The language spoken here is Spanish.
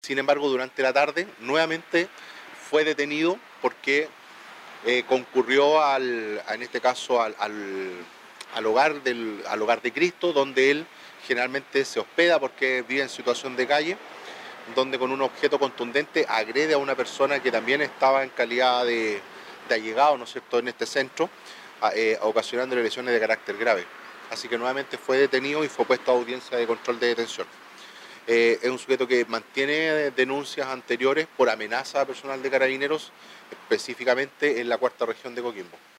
Sin embargo, durante la tarde nuevamente fue detenido porque concurrió en este caso al hogar de Cristo, donde él generalmente se hospeda porque vive en situación de calle, donde con un objeto contundente agrede a una persona que también estaba en calidad de allegado, ¿no es cierto?, en este centro, ocasionándole lesiones de carácter grave. Así que nuevamente fue detenido y fue puesto a audiencia de control de detención. Es un sujeto que mantiene denuncias anteriores por amenaza a personal de carabineros, específicamente en la cuarta región de Coquimbo.